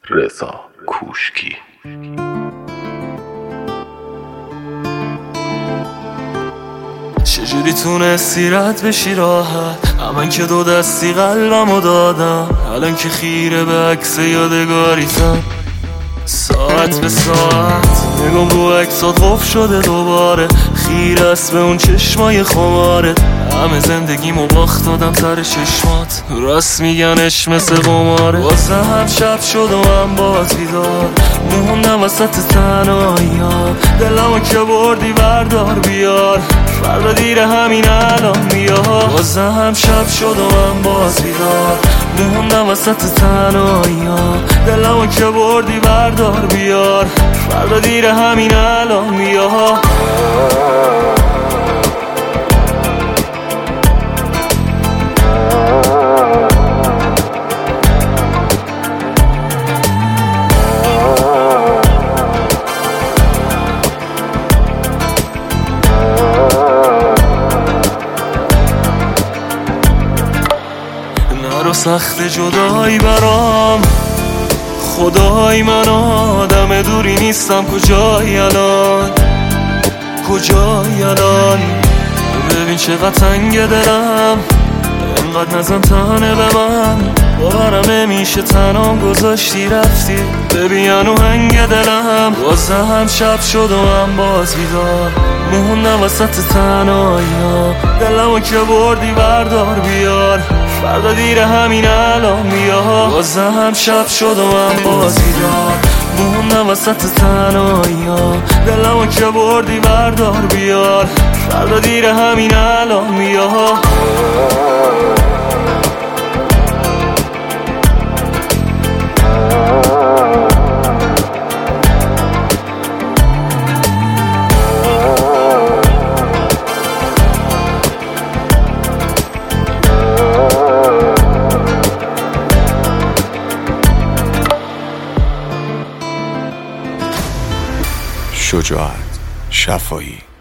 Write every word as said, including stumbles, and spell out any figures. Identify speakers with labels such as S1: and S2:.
S1: رضا کوشکی.
S2: چجوری تونستی رد بشی راحت؟ من که دو دستی قلبمو دادم، الان که خیره به عکس یادگاریتم. ساعت به ساعت نگم رو عکسات قفل شده دوباره، خیره است به اون چشمای خمارت. همه زندگیمو باخت دادم سر چشمات، راست میگنش مثل قماره. واسه هم شب شد و من باز بیدار موندم وسط تنهایی ها. دلمو که بردی بردار بیار، فردا دیر همین الان بیا. واسه هم شب شد و من باز بیدار موندم وسط تنهایی ها. دلمو که بردی بردار بیار، فردا دیر همین الان بیا. نرو سخت جدایی برام، خدای من آدم دوری نیستم. کجایی الان، کجایی الان؟ ببین چقدر تنگ دلم، انقدر نزن تنه به من. باورم نمیشه تنام گذاشتی رفتی، ببین هنو هنگ دلم. واسه هم شب شد و من باز بیدار موندم وسط تنهایی ها. دلمو که بردی بردار بیار، فردا دیر همین الان بیا. واسه هم شب شد و من باز بیدار موندم وسط تنهایی ها. دلمو که بردی بردار بیار، فردا دیر همین الان بیا.
S1: شجاعت شفایی.